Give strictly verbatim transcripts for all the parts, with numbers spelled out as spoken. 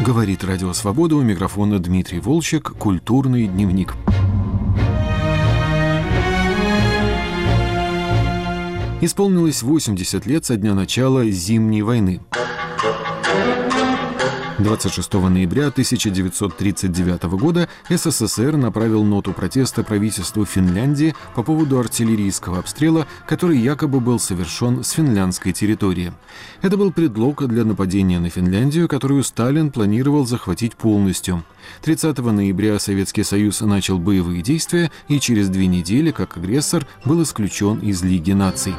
Говорит Радио Свобода, у микрофона Дмитрий Волчек, «Культурный дневник». Исполнилось восемьдесят лет со дня начала Зимней войны. двадцать шестого ноября тысяча девятьсот тридцать девятого года СССР направил ноту протеста правительству Финляндии по поводу артиллерийского обстрела, который якобы был совершен с финляндской территории. Это был предлог для нападения на Финляндию, которую Сталин планировал захватить полностью. тридцатого ноября Советский Союз начал боевые действия и через две недели, как агрессор, был исключен из Лиги наций.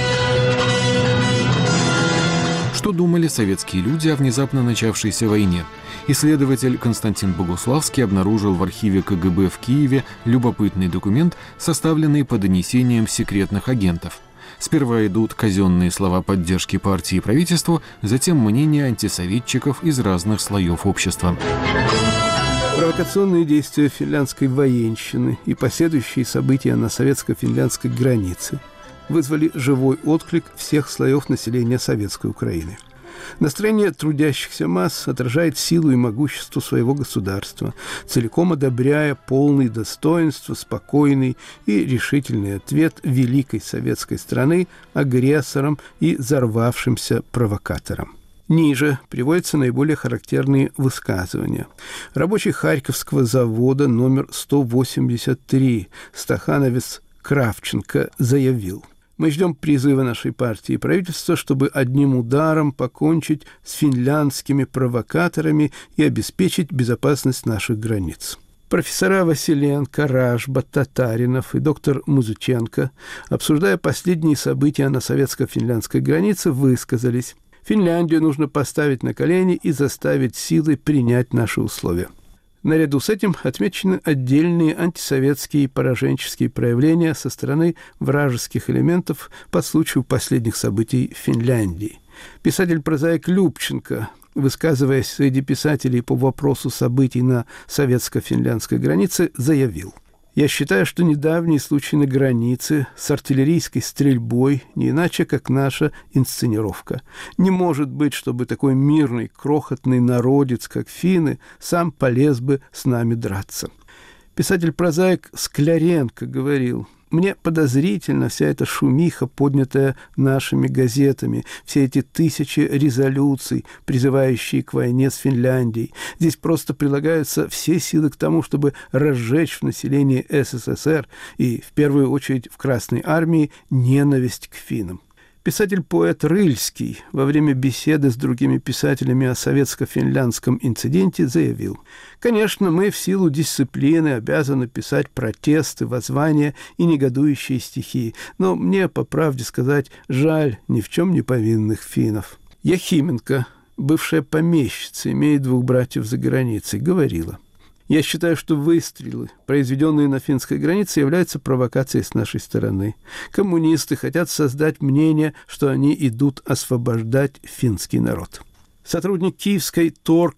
Что думали советские люди о внезапно начавшейся войне? Исследователь Константин Богуславский обнаружил в архиве ка гэ бэ в Киеве любопытный документ, составленный по донесениям секретных агентов. Сперва идут казенные слова поддержки партии и правительству, затем мнения антисоветчиков из разных слоев общества. Провокационные действия финляндской военщины и последующие события на советско-финляндской границе вызвали живой отклик всех слоев населения Советской Украины. Настроение трудящихся масс отражает силу и могущество своего государства, целиком одобряя полный достоинства, спокойный и решительный ответ великой советской страны агрессорам и взорвавшимся провокаторам. Ниже приводятся наиболее характерные высказывания. Рабочий Харьковского завода номер сто восемьдесят три стахановец Кравченко заявил: «Мы ждем призыва нашей партии и правительства, чтобы одним ударом покончить с финляндскими провокаторами и обеспечить безопасность наших границ». Профессора Василенко, Ражба, Татаринов и доктор Музыченко, обсуждая последние события на советско-финляндской границе, высказались: «Финляндию нужно поставить на колени и заставить силой принять наши условия». Наряду с этим отмечены отдельные антисоветские и пораженческие проявления со стороны вражеских элементов по случаю последних событий в Финляндии. Писатель-прозаик Любченко, высказываясь среди писателей по вопросу событий на советско-финляндской границе, заявил: «Я считаю, что недавний случай на границе с артиллерийской стрельбой не иначе, как наша инсценировка. Не может быть, чтобы такой мирный, крохотный народец, как финны, сам полез бы с нами драться». Писатель-прозаик Скляренко говорил: «Мне подозрительна вся эта шумиха, поднятая нашими газетами, все эти тысячи резолюций, призывающие к войне с Финляндией. Здесь просто прилагаются все силы к тому, чтобы разжечь в населении эс эс эс эр и, в первую очередь, в Красной армии ненависть к финнам». Писатель-поэт Рыльский во время беседы с другими писателями о советско-финляндском инциденте заявил: «Конечно, мы в силу дисциплины обязаны писать протесты, воззвания и негодующие стихи, но мне, по правде сказать, жаль ни в чем не повинных финнов». Яхименко, бывшая помещица, имеет двух братьев за границей, говорила: «Я считаю, что выстрелы, произведенные на финской границе, являются провокацией с нашей стороны. Коммунисты хотят создать мнение, что они идут освобождать финский народ». Сотрудник киевской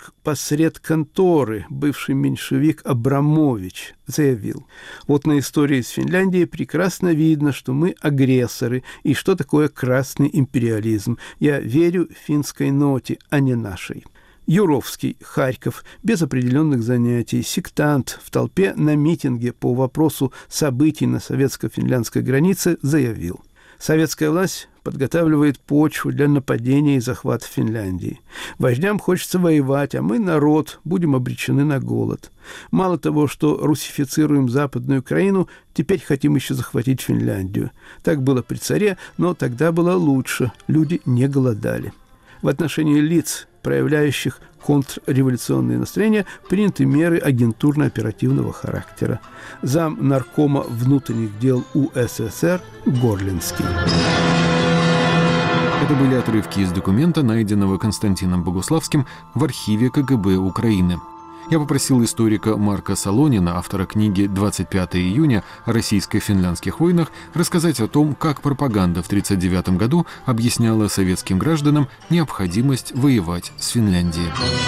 торгпосредконторы, бывший меньшевик Абрамович, заявил: «Вот на истории с Финляндией прекрасно видно, что мы агрессоры и что такое красный империализм. Я верю финской ноте, а не нашей». Юровский, Харьков, без определенных занятий, сектант в толпе на митинге по вопросу событий на советско-финляндской границе, заявил: «Советская власть подготавливает почву для нападения и захвата Финляндии. Вождям хочется воевать, а мы, народ, будем обречены на голод. Мало того, что русифицируем Западную Украину, теперь хотим еще захватить Финляндию. Так было при царе, но тогда было лучше, люди не голодали». В отношении лиц, проявляющих контрреволюционные настроения, приняты меры агентурно-оперативного характера. Зам наркома внутренних дел у эс эс эс эр Горлинский. Это были отрывки из документа, найденного Константином Богуславским в архиве ка гэ бэ Украины. Я попросил историка Марка Солонина, автора книги «двадцать пятого июня. О российско-финляндских войнах», рассказать о том, как пропаганда в тысяча девятьсот тридцать девятом году объясняла советским гражданам необходимость воевать с Финляндией.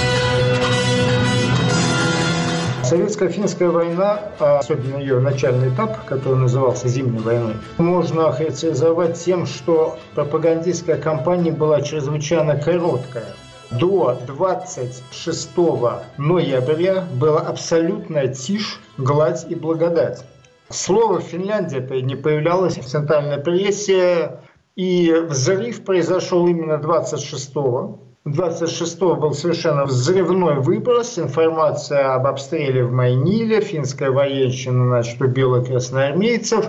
Советско-финская война, особенно ее начальный этап, который назывался Зимней войной, можно охарактеризовать тем, что пропагандистская кампания была чрезвычайно короткая. До двадцать шестого ноября была абсолютная тишь, гладь и благодать. Слово «Финляндия» не появлялось в центральной прессе, и взрыв произошел именно двадцать шестого. двадцать шестого был совершенно взрывной выброс, информация об обстреле в Майниле, финская военщина, значит, убила красноармейцев.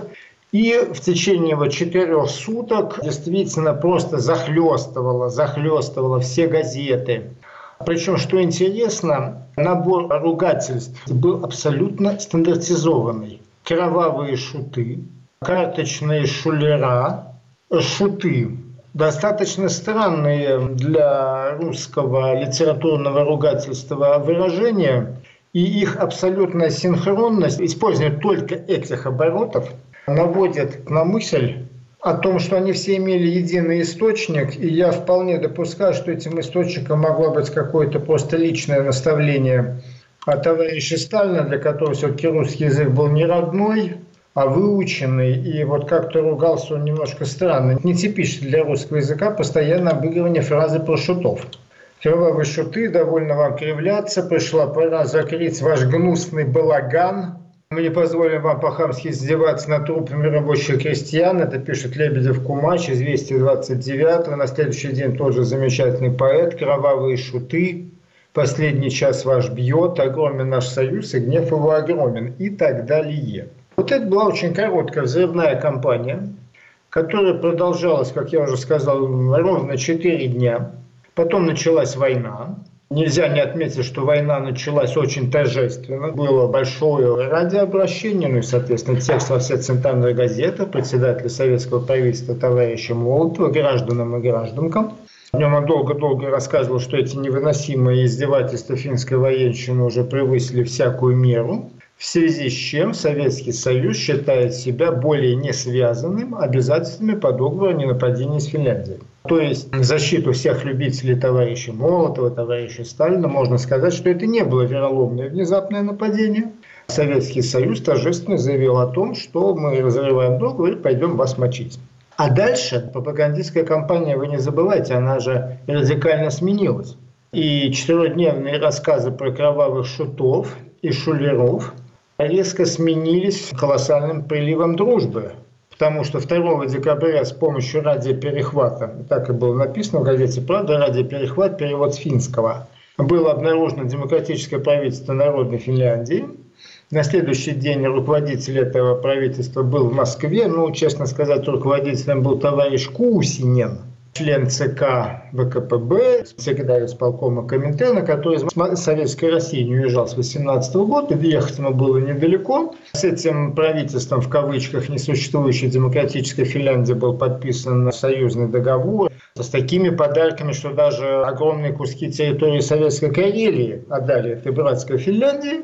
И в течение вот четырех суток действительно просто захлестывало, захлестывало все газеты. Причем, что интересно, набор ругательств был абсолютно стандартизованный. Кровавые шуты, карточные шулера, шуты. Достаточно странные для русского литературного ругательства выражения. И их абсолютная синхронность, использование только этих оборотов, наводит на мысль о том, что они все имели единый источник, и я вполне допускаю, что этим источником могло быть какое-то просто личное наставление от товарища Сталина, для которого все-таки русский язык был не родной, а выученный, и вот как-то ругался он немножко странно. Нетипично для русского языка постоянно обыгрывание фразы про шутов. Кровавые шуты, довольно вам кривляться, пришла пора закрыть ваш гнусный балаган. Мы не позволим вам по-хамски издеваться над трупами рабочих крестьян. Это пишет Лебедев-Кумач, известие двадцать девятого. На следующий день тоже замечательный поэт. Кровавые шуты. Последний час ваш бьет. Огромен наш союз, и гнев его огромен. И так далее. Вот это была очень короткая взрывная кампания, которая продолжалась, как я уже сказал, ровно четыре дня. Потом началась война. Нельзя не отметить, что война началась очень торжественно. Было большое радиообращение, ну и, соответственно, текст во все центральные газеты председателя советского правительства товарища Молотова, гражданам и гражданкам. В нем он долго-долго рассказывал, что эти невыносимые издевательства финской военщины уже превысили всякую меру, в связи с чем Советский Союз считает себя более не связанным обязательствами по договору о ненападении с Финляндией. То есть в защиту всех любителей товарища Молотова, товарища Сталина можно сказать, что это не было вероломное внезапное нападение. Советский Союз торжественно заявил о том, что мы разрываем договор и пойдем вас мочить. А дальше пропагандистская кампания, вы не забывайте, она же радикально сменилась. И четырехдневные рассказы про кровавых шутов и шулеров резко сменились колоссальным приливом дружбы. Потому что второго декабря с помощью радиоперехвата, так и было написано в газете «Правда», радиоперехват, перевод с финского, было обнаружено демократическое правительство Народной Финляндии. На следующий день руководитель этого правительства был в Москве. Ну, честно сказать, руководителем был товарищ Кусинен, член ЦК ВКПБ, секретарь исполкома Коминтерна, который из Советской России не уезжал с восемнадцатого года, ехать ему было недалеко. С этим правительством, в кавычках, несуществующей демократической Финляндии был подписан союзный договор с такими подарками, что даже огромные куски территории Советской Карелии отдали этой братской Финляндии.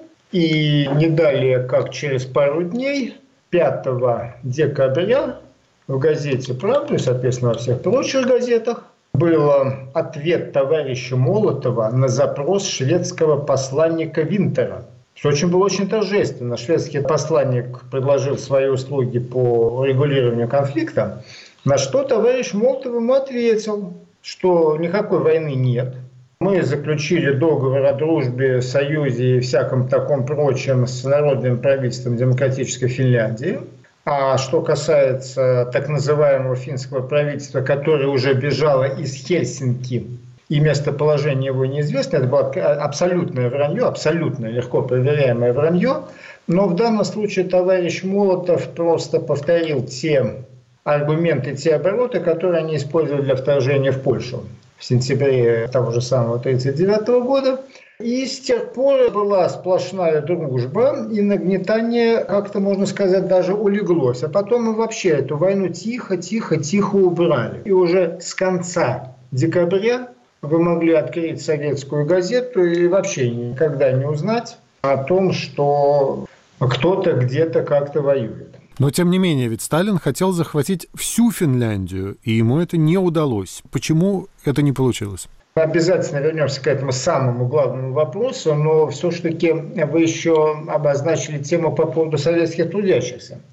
И не далее, как через пару дней, пятого декабря, в газете «Правда» и, соответственно, во всех прочих газетах был ответ товарища Молотова на запрос шведского посланника Винтера. Что очень было очень торжественно. Шведский посланник предложил свои услуги по регулированию конфликта, на что товарищ Молотов ему ответил, что никакой войны нет. Мы заключили договор о дружбе, союзе и всяком таком прочем с народным правительством демократической Финляндии. А что касается так называемого финского правительства, которое уже бежало из Хельсинки, и местоположение его неизвестно, это было абсолютное вранье, абсолютно легко проверяемое вранье. Но в данном случае товарищ Молотов просто повторил те аргументы, те обороты, которые они использовали для вторжения в Польшу в сентябре того же самого тысяча девятьсот тридцать девятого года. И с тех пор была сплошная дружба, и нагнетание, как-то можно сказать, даже улеглось. А потом мы вообще эту войну тихо-тихо-тихо убрали. И уже с конца декабря вы могли открыть советскую газету и вообще никогда не узнать о том, что кто-то где-то как-то воюет. Но, тем не менее, ведь Сталин хотел захватить всю Финляндию, и ему это не удалось. Почему это не получилось? Обязательно вернемся к этому самому главному вопросу, но все-таки вы еще обозначили тему по поводу советских трудящихся.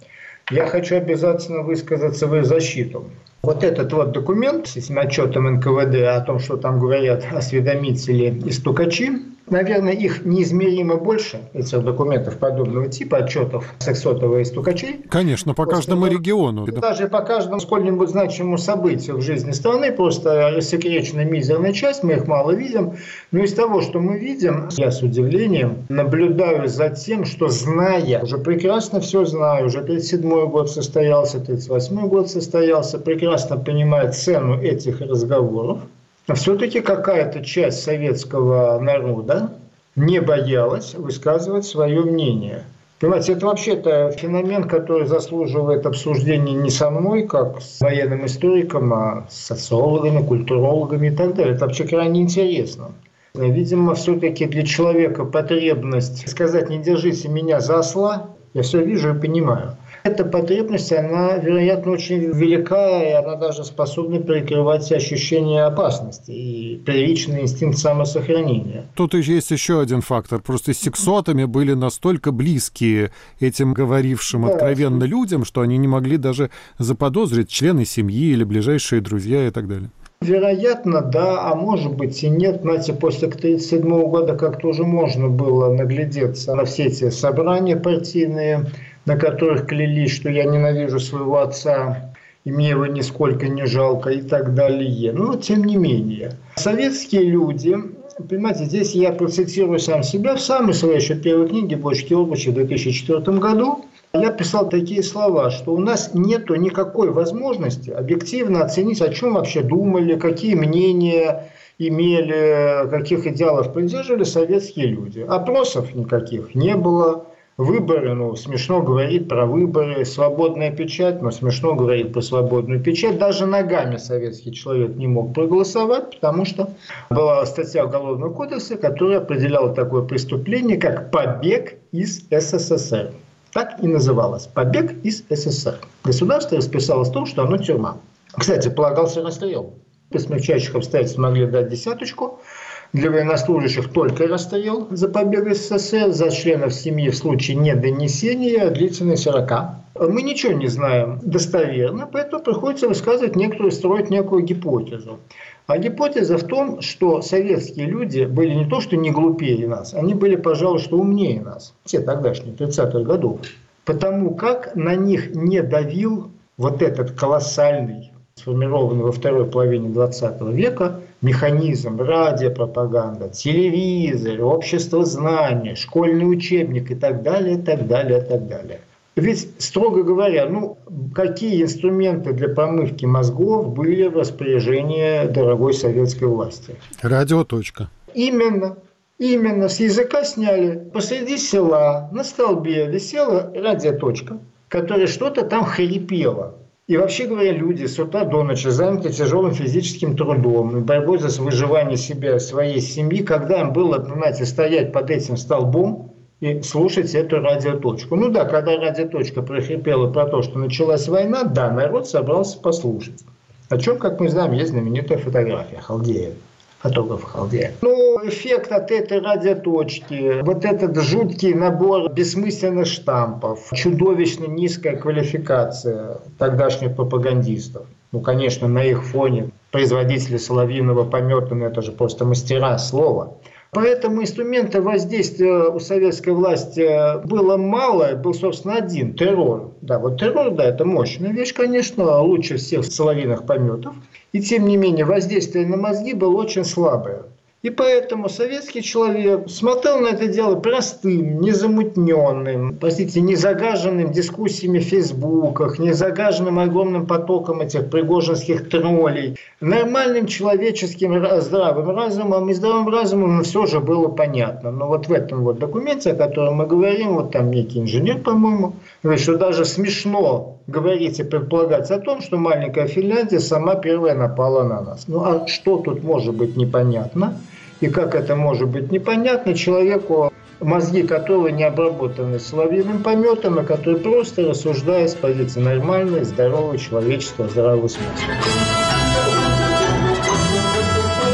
я хочу обязательно высказаться в их защиту. Вот этот вот документ с этим отчетом эн ка вэ дэ о том, что там говорят осведомители и стукачи, наверное, их неизмеримо больше, этих документов подобного типа, отчетов сексотова и стукачей. Конечно, по каждому того, региону. Даже по каждому сколь-нибудь значимому событию в жизни страны, просто рассекречена мизерная часть, мы их мало видим. Но из того, что мы видим, я с удивлением наблюдаю за тем, что, зная, уже прекрасно все знаю, уже тридцать седьмой год состоялся, тридцать восьмой год состоялся, прекрасно понимаю цену этих разговоров, но все-таки какая-то часть советского народа не боялась высказывать свое мнение. Понимаете, это вообще-то феномен, который заслуживает обсуждения не со мной, как с военным историком, а с социологами, культурологами и так далее. Это вообще крайне интересно. Видимо, все-таки для человека потребность сказать «не держите меня за осла», я все вижу и понимаю. Эта потребность, она, вероятно, очень велика, и она даже способна перекрывать ощущение опасности и первичный инстинкт самосохранения. Тут есть еще один фактор. Просто с сексотами были настолько близкие этим говорившим да, откровенно людям, что они не могли даже заподозрить члены семьи или ближайшие друзья и так далее. Вероятно, да, а может быть и нет. Знаете, после тридцать седьмого года как-то уже можно было наглядеться на все эти собрания партийные, на которых клялись, что я ненавижу своего отца, и мне его нисколько не жалко и так далее. Но тем не менее, советские люди, понимаете, здесь я процитирую сам себя, в самой своей еще первой книге «Бочки обучи» в две тысячи четвёртом году я писал такие слова, что у нас нет никакой возможности объективно оценить, о чем вообще думали, какие мнения имели, каких идеалов придерживали советские люди. Опросов никаких не было. Выборы, ну, смешно говорить про выборы, свободная печать, но смешно говорить про свободную печать. Даже ногами советский человек не мог проголосовать, потому что была статья Уголовного кодекса, которая определяла такое преступление, как побег из эс эс эс эр. Так и называлось. Побег из эс эс эс эр. Государство расписалось в том, что оно тюрьма. Кстати, полагался расстрел. При смягчающих обстоятельствах могли дать десяточку. Для военнослужащих только расстрел за побег из эс эс эс эр, за членов семьи в случае недонесения длительность сорока. Мы ничего не знаем достоверно, поэтому приходится высказывать некоторую, строить некую гипотезу. А гипотеза в том, что советские люди были не то что не глупее нас, они были, пожалуй, что умнее нас, те тогдашние, тридцатых годов. Потому как на них не давил вот этот колоссальный, сформированный во второй половине двадцатого века, механизм радиопропаганда, телевизор, общество знаний, школьный учебник и так далее, и так далее, и так далее. Ведь, строго говоря, ну, какие инструменты для промывки мозгов были в распоряжении дорогой советской власти? Радио. Точка. Именно. Именно. С языка сняли. Посреди села на столбе висела радиоточка, которая что-то там хрипела. И вообще говоря, люди с утра до ночи заняты тяжелым физическим трудом, борьбой за выживание себя и своей семьи, когда им было, понимаете, стоять под этим столбом и слушать эту радиоточку. Ну да, когда радиоточка прохрипела про то, что началась война, да, народ собрался послушать. О чем, как мы знаем, есть знаменитая фотография Халдея. Фотограф Халдея. Ну, эффект от этой радиоточки, вот этот жуткий набор бессмысленных штампов, чудовищно низкая квалификация тогдашних пропагандистов. Ну, конечно, на их фоне производители соловьиного помета, ну, это же просто мастера слова. Поэтому инструмента воздействия у советской власти было мало, был, собственно, один – террор. Да, вот террор, да, это мощная вещь, конечно, лучше всех соловьиных пометов. И тем не менее воздействие на мозги было очень слабое. И поэтому советский человек смотрел на это дело простым, незамутненным, простите, не загаженным дискуссиями в фейсбуках, не загаженным огромным потоком этих пригожинских троллей. Нормальным человеческим здравым разумом и здравым разумом все же было понятно. Но вот в этом вот документе, о котором мы говорим, вот там некий инженер, по-моему, говорит, что даже смешно говорить и предполагать о том, что маленькая Финляндия сама первая напала на нас. Ну а что тут может быть непонятно? И как это может быть непонятно человеку, мозги которого не обработаны соловьиным пометом, а который просто рассуждает с позиции нормальной, здорового человеческого здравого смысла.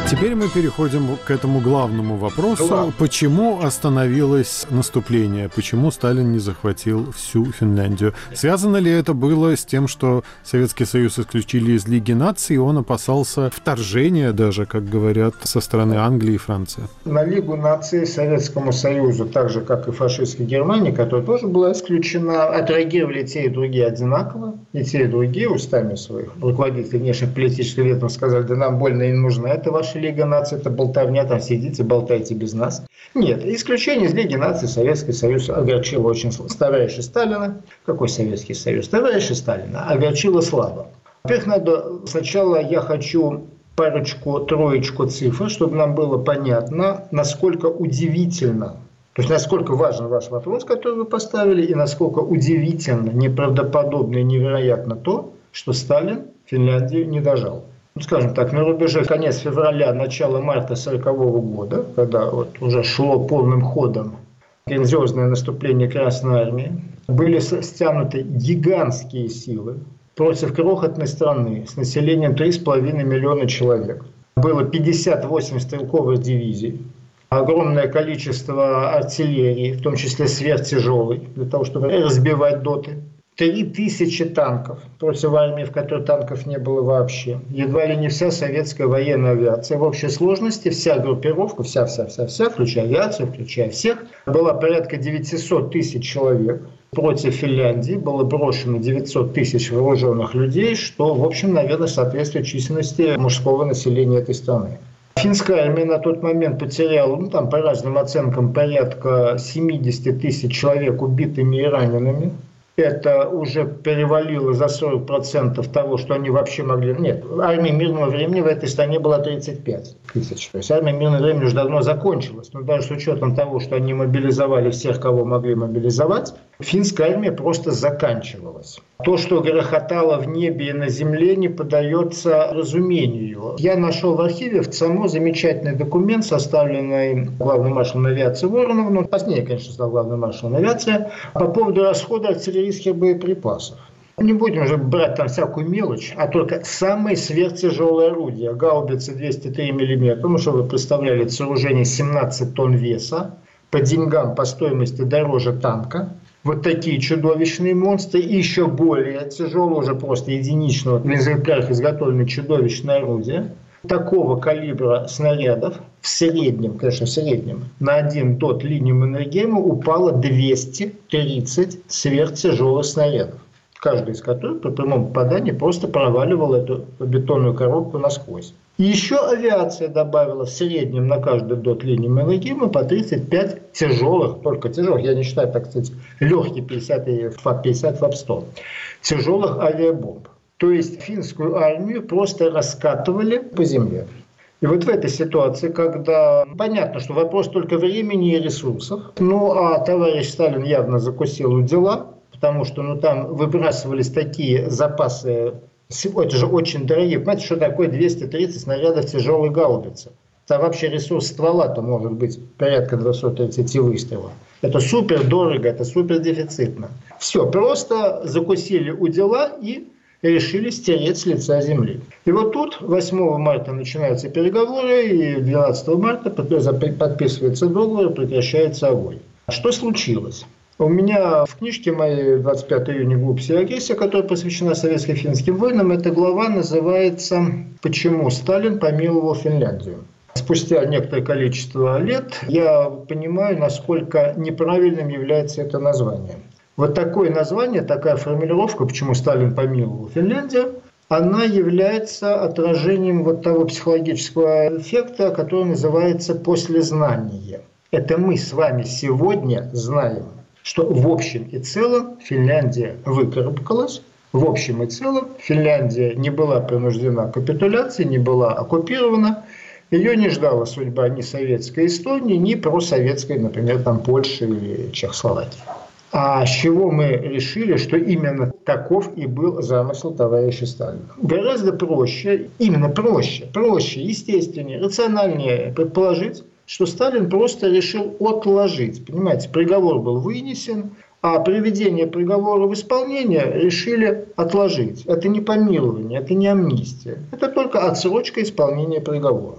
Теперь мы переходим к этому главному вопросу. Да. Почему остановилось наступление? Почему Сталин не захватил всю Финляндию? Связано ли это было с тем, что Советский Союз исключили из Лиги наций, и он опасался вторжения даже, как говорят, со стороны Англии и Франции? На Лигу наций Советскому Союзу, так же, как и фашистской Германии, которая тоже была исключена, отреагировали те и другие одинаково. И те, и другие устами своих руководителей внешних политических ведомств сказали: да нам больно и не нужна это ваша Лига наций, это болтовня, там сидите, болтайте без нас. Нет, исключение из Лиги наций Советский Союз огорчило очень слабо. Товарища Сталина, какой Советский Союз? Товарища Сталина огорчило слабо. Во-первых, надо сначала я хочу парочку, троечку цифр, чтобы нам было понятно, насколько удивительно, то есть насколько важен ваш вопрос, который вы поставили, и насколько удивительно, неправдоподобно и невероятно то, что Сталин Финляндию не дожал. Ну, скажем так, на рубеже конец февраля, начало марта сорокового года, когда вот уже шло полным ходом грандиозное наступление Красной Армии, были стянуты гигантские силы против крохотной страны с населением три с половиной миллиона человек. Было пятьдесят восемь стрелковых дивизий, огромное количество артиллерии, в том числе сверхтяжелой, для того, чтобы разбивать доты. Три тысячи танков против армии, в которой танков не было вообще. Едва ли не вся советская военная авиация. В общей сложности вся группировка, вся-вся-вся-вся, включая авиацию, включая всех, была порядка девятьсот тысяч человек. Против Финляндии было брошено девятьсот тысяч вооруженных людей, что, в общем, наверное, соответствует численности мужского населения этой страны. Финская армия на тот момент потеряла, ну там по разным оценкам, порядка семьдесят тысяч человек убитыми и ранеными. Это уже перевалило за сорок процентов того, что они вообще могли... Нет, армия мирного времени в этой стране была тридцать пять тысяч. То есть армия мирного времени уже давно закончилась. Но даже с учетом того, что они мобилизовали всех, кого могли мобилизовать, финская армия просто заканчивалась. То, что грохотало в небе и на земле, не поддается разумению. Я нашел в архиве в ЦАМО замечательный документ, составленный главным маршалом авиации Вороновым, но позднее, конечно, стал главным маршалом авиации, по поводу расхода артиллерийских боеприпасов. Не будем уже брать там всякую мелочь, а только самые сверхтяжелые орудия. Гаубицы двести три миллиметра, ну, чтобы вы представляли, это сооружение семнадцать тонн веса, по деньгам, по стоимости дороже танка. Вот такие чудовищные монстры, и еще более тяжелые, уже просто единичного, в экземплярах изготовлены чудовищные орудия. Такого калибра снарядов в среднем, конечно, в среднем, на один дот линии Маннергейма упало двести тридцать сверхтяжелых снарядов, каждый из которых при прямом попадании просто проваливал эту бетонную коробку насквозь. И еще авиация добавила в среднем на каждый дот линии Маннергейма по тридцать пять тяжелых, только тяжелых, я не считаю, так сказать, легкие пятьдесят и пятьдесят ФАП сто, тяжелых авиабомб. То есть финскую армию просто раскатывали по земле. И вот в этой ситуации, когда понятно, что вопрос только времени и ресурсов, ну а товарищ Сталин явно закусил у дела, потому что ну, там выбрасывались такие запасы, это же очень дорогие. Понимаете, что такое двести тридцать снарядов тяжелой гаубицы? Там вообще ресурс ствола-то может быть порядка двести тридцать выстрелов. Это супер дорого, это супер дефицитно. Все, просто закусили у дела и решили стереть с лица земли. И вот тут восьмого марта начинаются переговоры, и двенадцатого марта подписывается договор, прекращается огонь. Что случилось? У меня в книжке моей двадцать пятого июня «Глупость и агрессия», которая посвящена советско-финским войнам, эта глава называется «Почему Сталин помиловал Финляндию». Спустя некоторое количество лет я понимаю, насколько неправильным является это название. Вот такое название, такая формулировка, почему Сталин помиловал Финляндию, она является отражением вот того психологического эффекта, который называется послезнание. Это мы с вами сегодня знаем, что в общем и целом Финляндия выкарабкалась, в общем и целом Финляндия не была принуждена к капитуляции, не была оккупирована, ее не ждала судьба ни советской Эстонии, ни просоветской, например, там, Польши или Чехословакии. А с чего мы решили, что именно таков и был замысел товарища Сталина? Гораздо проще, именно проще, проще, естественнее, рациональнее предположить, что Сталин просто решил отложить. Понимаете, приговор был вынесен, а приведение приговора в исполнение решили отложить. Это не помилование, это не амнистия. Это только отсрочка исполнения приговора.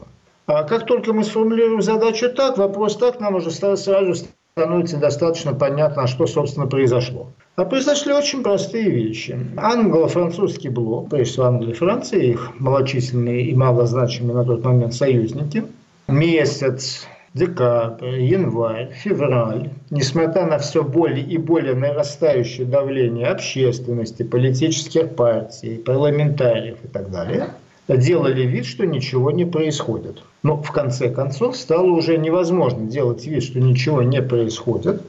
А как только мы сформулируем задачу так, вопрос так, нам уже сразу становится достаточно понятно, что, собственно, произошло. А произошли очень простые вещи. Англо-французский блок, прежде всего Англия и Франция, их малочисленные и малозначимые на тот момент союзники, месяц, декабрь, январь, февраль, несмотря на все более и более нарастающее давление общественности, политических партий, парламентариев и так далее, делали вид, что ничего не происходит. Но в конце концов стало уже невозможно делать вид, что ничего не происходит.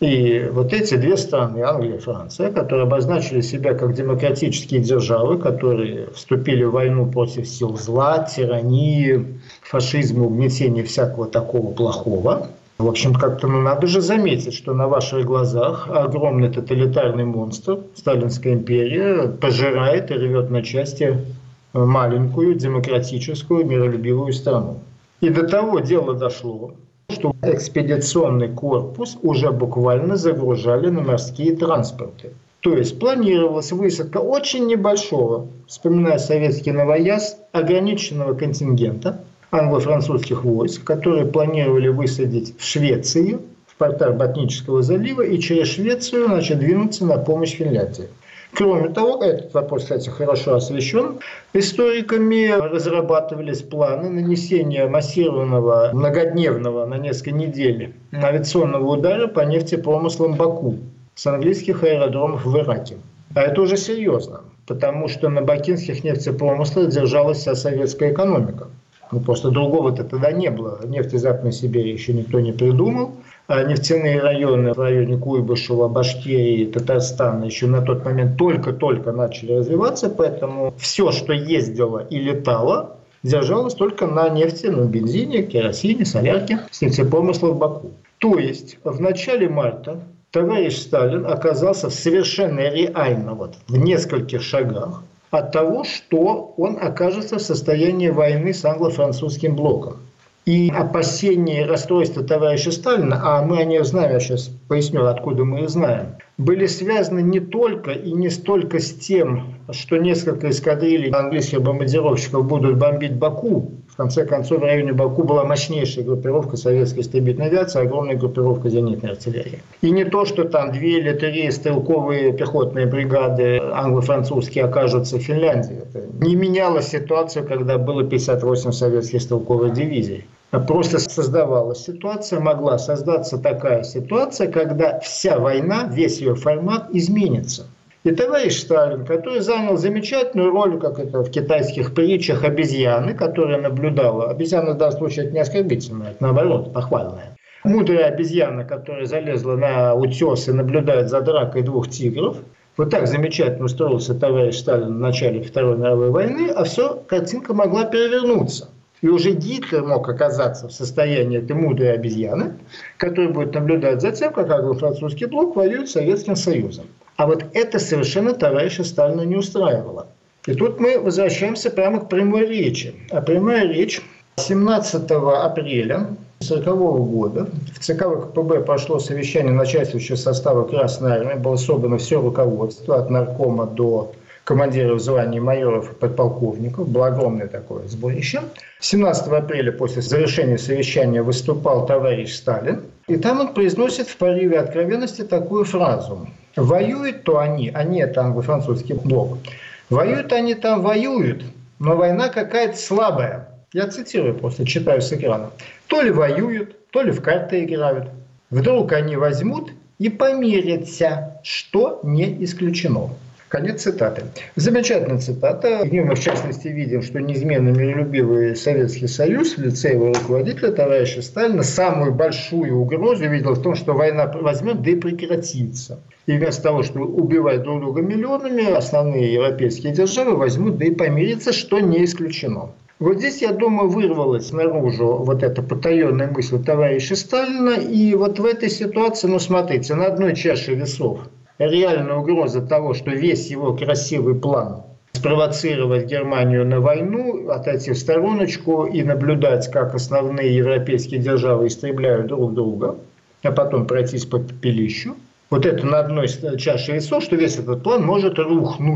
И вот эти две страны, Англия и Франция, которые обозначили себя как демократические державы, которые вступили в войну против сил зла, тирании, фашизма, угнетения всякого такого плохого. В общем, как-то ну, надо же заметить, что на ваших глазах огромный тоталитарный монстр, Сталинская империя, пожирает и рвет на части маленькую, демократическую, миролюбивую страну. И до того дело дошло, что экспедиционный корпус уже буквально загружали на морские транспорты. То есть планировалась высадка очень небольшого, вспоминая советский новояз, ограниченного контингента англо-французских войск, которые планировали высадить в Швеции, в портах Ботнического залива, и через Швецию значит, двинуться на помощь Финляндии. Кроме того, этот вопрос, кстати, хорошо освещен, историками разрабатывались планы нанесения массированного, многодневного, на несколько недель, авиационного удара по нефтепромыслам Баку с английских аэродромов в Ираке. А это уже серьезно, потому что на бакинских нефтепромыслах держалась вся советская экономика. Ну, просто другого-то тогда не было. Нефть из Западной Сибири еще никто не придумал. А нефтяные районы в районе Куйбышева, Башкирии, Татарстана еще на тот момент только-только начали развиваться, поэтому все, что ездило и летало, держалось только на нефти, на бензине, керосине, солярке с нефтепромысла в Баку. То есть в начале марта товарищ Сталин оказался совершенно реально вот, в нескольких шагах от того, что он окажется в состоянии войны с англо-французским блоком. И опасения и расстройства товарища Сталина, а мы о них знаем, я сейчас поясню, откуда мы их знаем, были связаны не только и не столько с тем, что несколько эскадрилей английских бомбардировщиков будут бомбить Баку. В конце концов, в районе Баку была мощнейшая группировка советской истребительной авиации, огромная группировка зенитной артиллерии. И не то, что там две или три стрелковые пехотные бригады англо-французские окажутся в Финляндии. Это не меняло ситуацию, когда было пятьдесят восемь советских стрелковых дивизий. Просто создавалась ситуация, могла создаться такая ситуация, когда вся война, весь ее формат изменится. И товарищ Сталин, который занял замечательную роль, как это в китайских притчах, обезьяны, которая наблюдала, обезьяна в данном случае это не оскорбительное, это наоборот, похвальное. Мудрая обезьяна, которая залезла на утес и наблюдает за дракой двух тигров. Вот так замечательно устроился товарищ Сталин в начале Второй мировой войны, а все, картинка могла перевернуться. И уже Гитлер мог оказаться в состоянии этой мудрой обезьяны, которая будет наблюдать за тем, как англо-французский блок воюет с Советским Союзом. А вот это совершенно товарища Сталина не устраивало. И тут мы возвращаемся прямо к прямой речи. А прямая речь семнадцатого апреля сорокового года в ЦК ВКПБ прошло совещание начальствующего состава Красной Армии, было собрано все руководство от наркома до командиров званий майоров и подполковников. Было огромное такое сборище. семнадцатого апреля после завершения совещания выступал товарищ Сталин. И там он произносит в порыве откровенности такую фразу. Воюют то они, они это англо-французский блок, воюют они там, воюют, но война какая-то слабая. Я цитирую, просто читаю с экрана. То ли воюют, то ли в карты играют. Вдруг они возьмут и помирятся, что не исключено. Конец цитаты. Замечательная цитата. В ней мы, в частности, видим, что неизменно миролюбивый Советский Союз в лице его руководителя, товарища Сталина, самую большую угрозу видел в том, что война возьмет, да и прекратится. И вместо того, чтобы убивать друг друга миллионами, основные европейские державы возьмут, да и помирятся, что не исключено. Вот здесь, я думаю, вырвалась наружу вот эта потаенная мысль товарища Сталина. И вот в этой ситуации, ну смотрите, на одной чаше весов реальная угроза того, что весь его красивый план спровоцировать Германию на войну, отойти в стороночку и наблюдать, как основные европейские державы истребляют друг друга, а потом пройтись по пепелищу. Вот это на одной чаше весов, что весь этот план может рухнуть.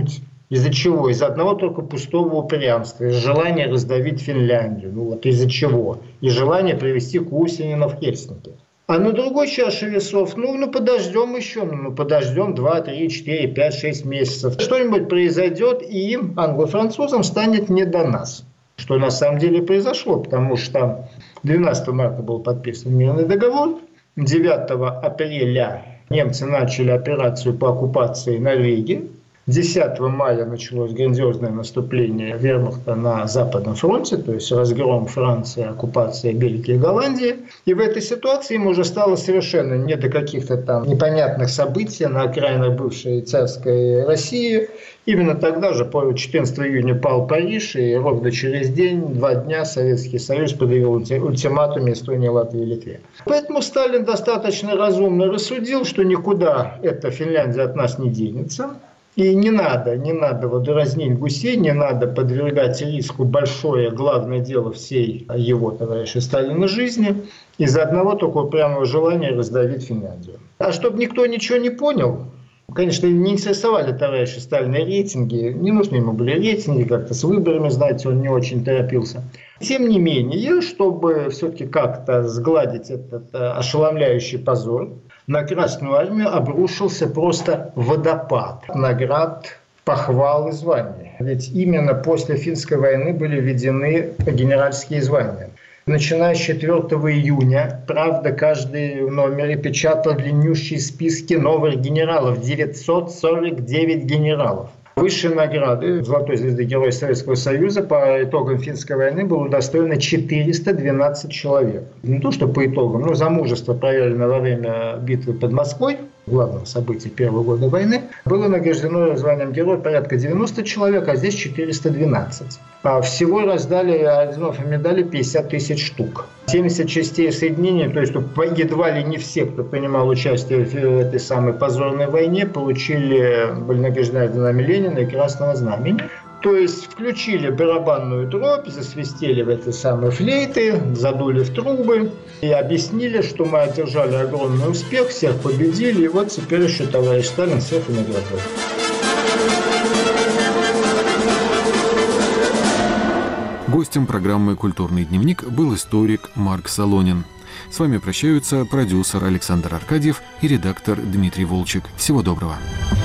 Из-за чего? Из-за одного только пустого упрямства, из желания раздавить Финляндию. Ну вот из-за чего? И желания привести Кусинина в Хельсинки. А на другой чаше весов, ну, ну подождем еще, ну подождем два, три, четыре, пять, шесть месяцев. Что-нибудь произойдет, и им, англо-французам, станет не до нас. Что на самом деле произошло, потому что двенадцатого марта был подписан мирный договор, девятого апреля немцы начали операцию по оккупации Норвегии. десятого мая началось грандиозное наступление вермахта на Западном фронте, то есть разгром Франции, оккупация Бельгии и Голландии. И в этой ситуации им уже стало совершенно не до каких-то там непонятных событий на окраинах бывшей царской России. Именно тогда же, по четырнадцатого июня, пал Париж, и ровно через день, два дня Советский Союз подавил ультиматум Эстонии, Латвии и Литве. Поэтому Сталин достаточно разумно рассудил, что никуда эта Финляндия от нас не денется. И не надо, не надо вот дразнить гусей, не надо подвергать риску большое, главное дело всей его, товарища Сталина, жизни из-за одного только упрямого желания раздавить Финляндию. А чтобы никто ничего не понял, конечно, не интересовали товарища Сталина рейтинги, не нужны ему были рейтинги, как-то с выборами, знаете, он не очень торопился. Тем не менее, чтобы все-таки как-то сгладить этот ошеломляющий позор, на Красную Армию обрушился просто водопад наград, похвал и званий. Ведь именно после Финской войны были введены генеральские звания. Начиная с четвёртого июня, правда, каждый в номере печатал длиннющие списки новых генералов. девятьсот сорок девять генералов. Высшие награды Золотой звезды Героя Советского Союза по итогам Финской войны было удостоено четыреста двенадцать человек. Не то, что по итогам, но за мужество, проявленное во время битвы под Москвой, главного события первого года войны, было награждено званием Героя порядка девяносто человек, а здесь четыреста двенадцать. А всего раздали орденов и медали пятьдесят тысяч штук. семьдесят частей соединения, то есть едва ли не все, кто принимал участие в этой самой позорной войне, получили, были награждены орденами Ленина и Красного Знамени. То есть включили барабанную дробь, засвистели в эти самые флейты, задули в трубы и объяснили, что мы одержали огромный успех, всех победили, и вот теперь еще товарищ Сталин всех и наградил. Гостем программы «Культурный дневник» был историк Марк Солонин. С вами прощаются продюсер Александр Аркадьев и редактор Дмитрий Волчек. Всего доброго.